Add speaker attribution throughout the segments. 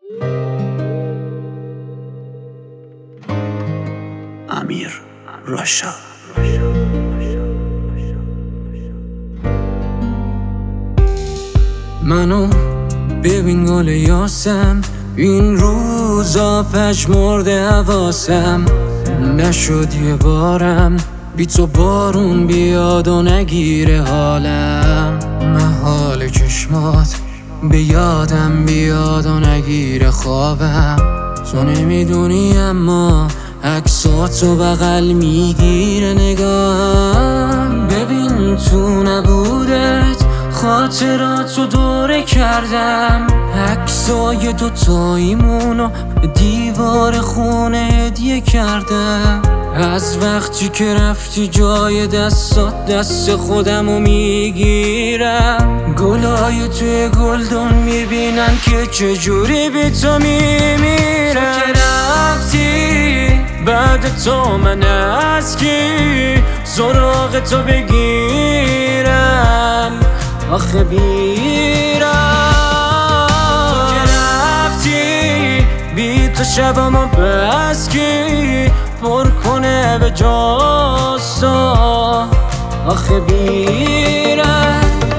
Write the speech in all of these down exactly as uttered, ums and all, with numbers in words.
Speaker 1: امیر راشا.
Speaker 2: منو ببین گل یاسم، این روزا پژمرده حواسم. نشد یه بارم بی تو بارون بیاد و نگیره حالم. محال چشمات به یادم بیاد و نگیره خوابم. تو نمیدونی اما عکساتو بغل میگیره نگاهم. ببین تو نبودت خاطراتو دوره کردم. عکسای دوتاییمونو به دیوار خونه هدیه کردم. از وقتی که رفتی جای دستات دست خودمو میگیرم. گلای توی گلدون میبینن که چجوری بی تو میمیرم. تو که رفتی بعد تو من از کی سراغ تو بگیرم آخه بیرم. تو که رفتی بی تو شبمو بس کی پر کنه به جاسا آخه بیرم.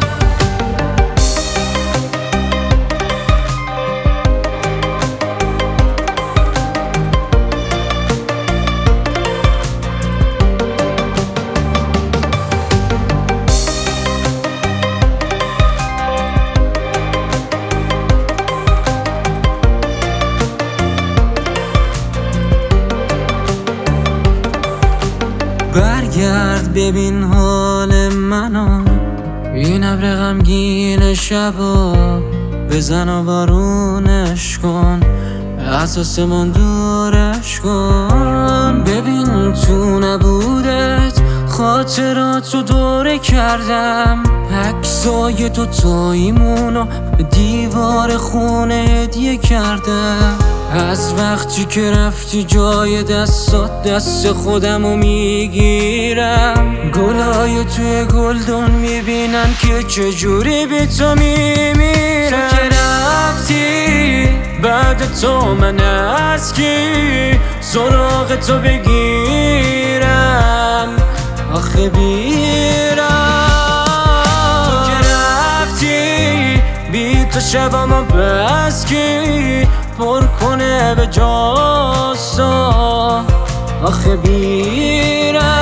Speaker 2: برگرد ببین حال منو، این ابر غمگین شبا بزن و بارونش کن، از آسمون دورش کن. ببین تو نبودت خاطراتو دوره کردم. عکسای دوتاییمونو به دیوار خونه هدیه کردم. از وقتی که رفتی جای دستات دست خودمو میگیرم. گلای توی گلدون میبینن که چجوری بی تو میمیرم. تو که رفتی بعد تو من از کی سراغ تو بگیرم آخه بیرم. تو که رفتی بی تو شبمو بس کی پر کنه به جاسا آخه بیرم.